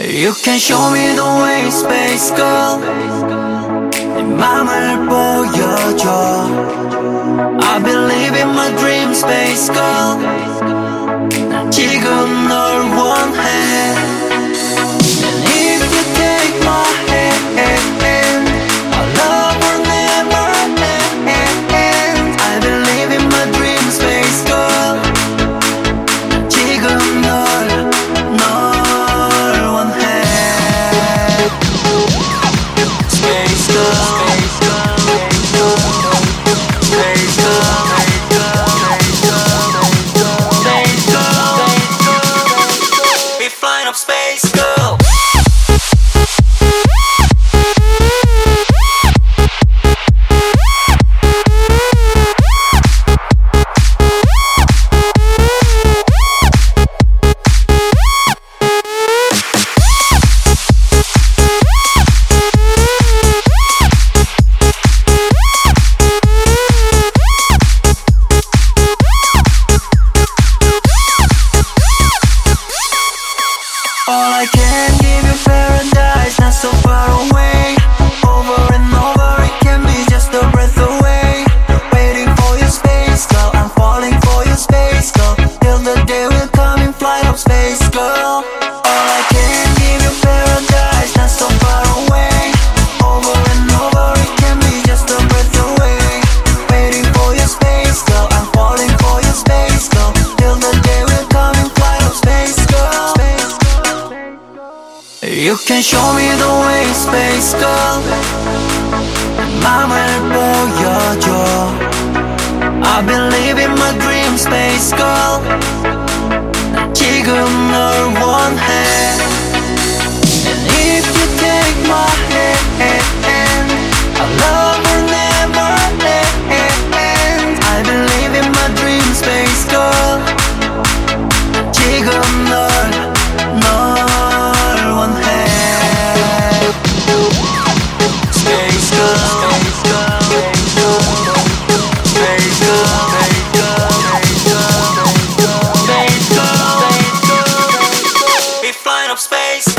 You can show me the way, space girl. 네 맘을 보여줘. I believe in my dream, space girl. 난 지금 널 원해. And if you take my hand, our love will never end. I believe in my dream, space girl. 난 지금 널 원해. Space girl. Space girl. All I can give you paradise, not so far away. Over and over, it can be just a breath away. Waiting for your space, girl, I'm falling for your space, girl. Till the day will come in flight of space, girl. All I can give you paradise, not so far away. Over and over, it can be just a breath away. Waiting for your space, girl, I'm falling for your space, girl. Till the day will come in flight of space, girl. You can show me the way, space girl. 맘을 보여줘. I believe in my dream, space girl. 난 지금 널 원해. And if you take my hand, our love will never end. I believe in my dream, space girl. 난 지금 널 원해. Space girl. Space girl. Be flying up space.